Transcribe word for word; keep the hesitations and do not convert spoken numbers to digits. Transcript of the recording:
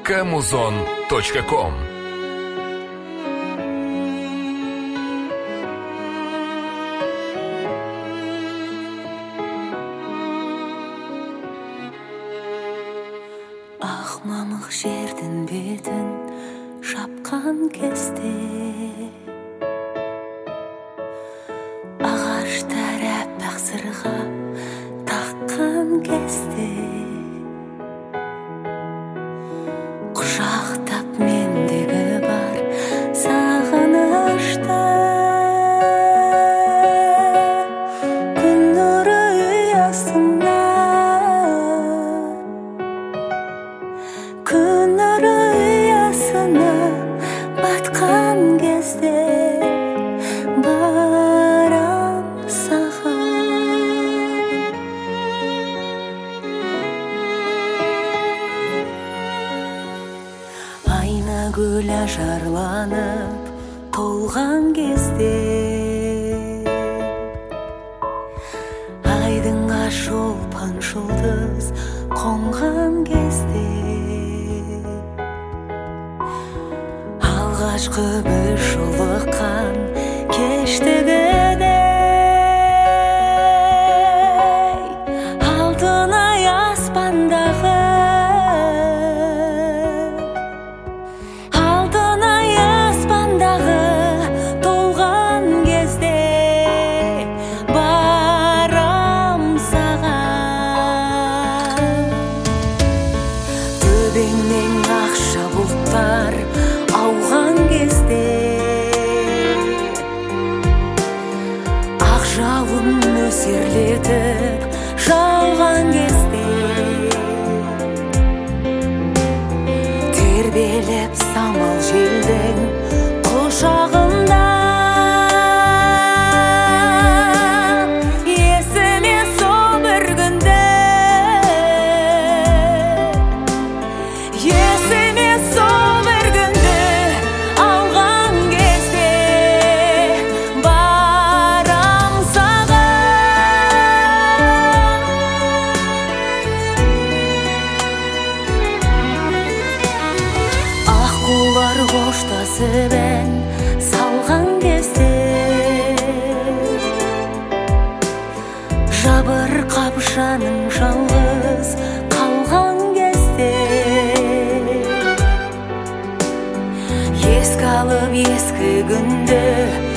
камузон точка ком. Ақ мамық жердің бетін шапқан кезде, ағаштар аппақ сырға таққан кезде, құшақтап мендегі бар сағынышты, күн нұры ұясына, күн нұры ұясына батқан кезде барам саған. Айна гүл ажарланып толған кезде, айдынға шолпан жұлдыз қонған кезде, алғашқы бір жолыққан кештігідей, алтын ай аспандағы, алтын ай аспандағы толған кезде барам саған. Төбеңнен ақша бұлттар ауған кезде, ақ жауын нөсерлетіп жауған кезде, тербеліп самал желдің құшағында, есіме сол бір күнді, есіме сол бір күнді алған кезде барам саған. Аққулар қоштасып ән салған кезде, жабырқап жаның жалғыз қалған кезде, еске алып ескі күнді